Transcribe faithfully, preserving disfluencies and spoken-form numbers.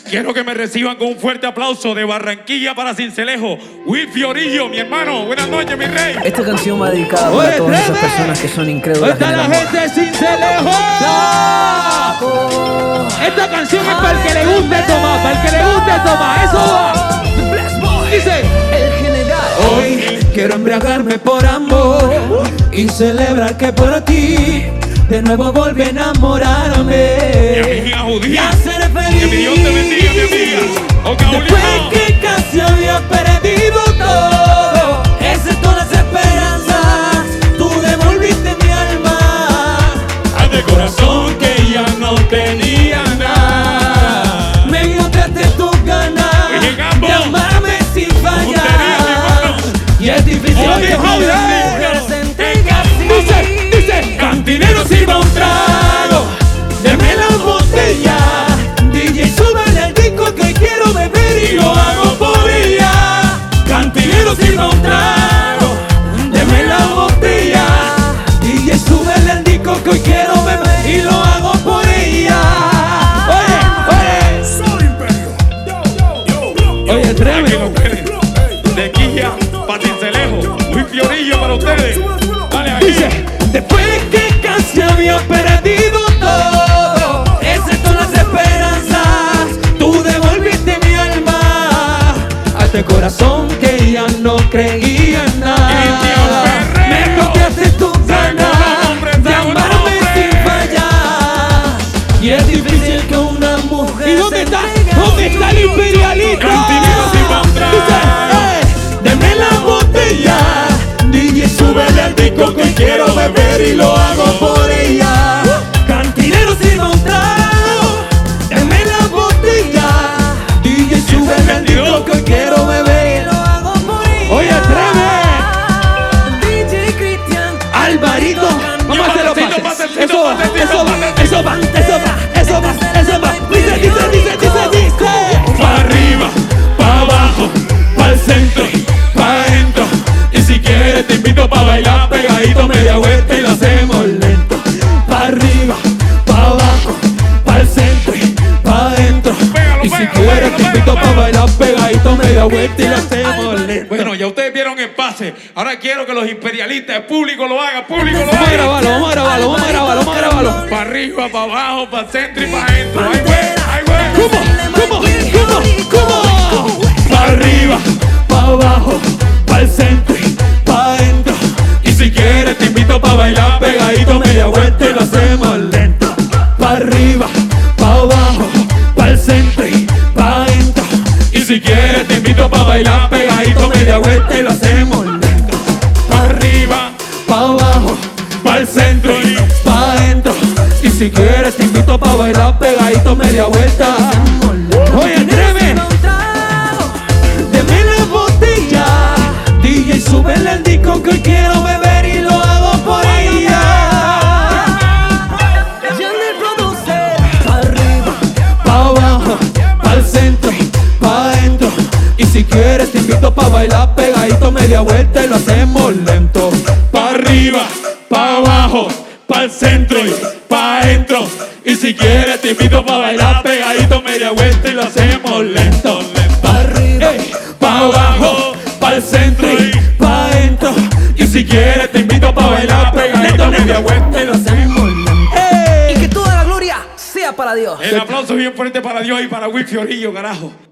Quiero que me reciban con un fuerte aplauso de Barranquilla para Sincelejo. Will Fiorillo, mi hermano. Buenas noches, mi rey. Esta canción va dedicada para todas esas personas que son incrédulas. ¡Está la gente de Sincelejo! ¡No! Esta canción es para el que le guste tomar, para el que le guste tomar. Eso va. Dice El general. Hoy quiero embriagarme por amor y celebrar que por ti de nuevo volví a enamorarme. Mi amiga judía. Y a ser feliz. Que mi Dios te bendiga, mi amiga. Oca, Después obligado. que casi había perdido todo, excepto las esperanzas, tú devolviste mi alma Al de corazón que ya no tenía nada. me encontraste tus ganas Oye, Gambo. de amarme sin Puntería, mi hermano. fallar. Y es difícil Oye, que joder. mujer se entregue así. Dice, dice, cantinero sirva un trago, deme la botella. D J súbele el disco que quiero beber y lo hago por ella. Cantinero sirva un trago, deme la botella. D J súbele el disco que hoy quiero beber y lo hago por ella. Oye, oye, oye, Aquí tremendo. lo quieren. De Quilla para Sincelejo. Will Fiorillo para ustedes. Dale ahí. Dice, después que casi había perdido todo, excepto las esperanzas, tú devolviste mi alma a este corazón que ya no creía en nada. Me confiaste tus ganas de amarme sin fallar. Y es difícil que una mujer. ¿Y dónde está? ¿Dónde está el imperialista? Cantinero sin comprar. Dice, eh, deme la botella. D J súbele al disco que quiero beber y lo hago por ella. Cantinero sirva un trago, deme la botella. D J súbele al disco que quiero beber y lo hago por ella. Oye, atreve, D J Cristian. Alvarito, vamos a hacerlo Pasecito, pases. pasecito, Eso va, pasecito, eso va, pasecito. eso va, eso va, eso va, eso va. Dice, dice, dice, dice, dice. Pa' arriba, pa' abajo, pa' el centro, pa' adentro. Y si quieres te invito pa' bailar pegadito media vuelta y lo hacemos lento. Pa' arriba, pa' abajo, pa' el centro, pa' adentro. Pégalo, Y si pégalo, quieres pégalo, te invito pégalo. pa' bailar pegadito media vuelta y lo hacemos lento. Bueno, ya ustedes vieron el pase. Ahora quiero que los imperialistas, el público lo haga, público lo Vamos a haga. grabarlo, vamos a grabarlo, vamos a grabarlo, vamos a grabarlo. Pa' arriba, pa' abajo, pa' el centro y pa' adentro. Ay, güey, ay, güey. ¿Cómo? ¿Cómo? ¿Cómo? ¿Cómo? Pa' arriba, pa' abajo, pa' el centro, pa' adentro. Y si quieres te invito pa' bailar pegadito media vuelta y lo hacemos lento. Pa' arriba, pa' abajo, pa' el centro, pa' adentro. Y si quieres te invito pa' bailar pegadito media vuelta y lo hacemos lento. Pa' arriba, Pa' abajo, pa' el centro y pa' adentro. Y si quieres te invito pa' bailar pegadito media vuelta. Oye, atréveme, deme la botella. D J súbele el disco que hoy quiero beber y lo hago por ella. Yandel produce. Pa' arriba. Pa' abajo, pa' el centro, pa' adentro. Y si quieres te invito pa' bailar pegadito media vuelta y lo hacemos lento. pa' arriba, pa' abajo, pa' el centro y pa' adentro. Y si quieres te invito pa' bailar pegadito media vuelta y lo hacemos lento, lento. Pa' arriba, Ey, pa' abajo, pa' el centro y pa' adentro. Y si quieres te invito pa' bailar pegadito media vuelta y lo hacemos lento. Y que toda la gloria sea para Dios. El aplauso bien fuerte para Dios y para Will Fiorillo, carajo.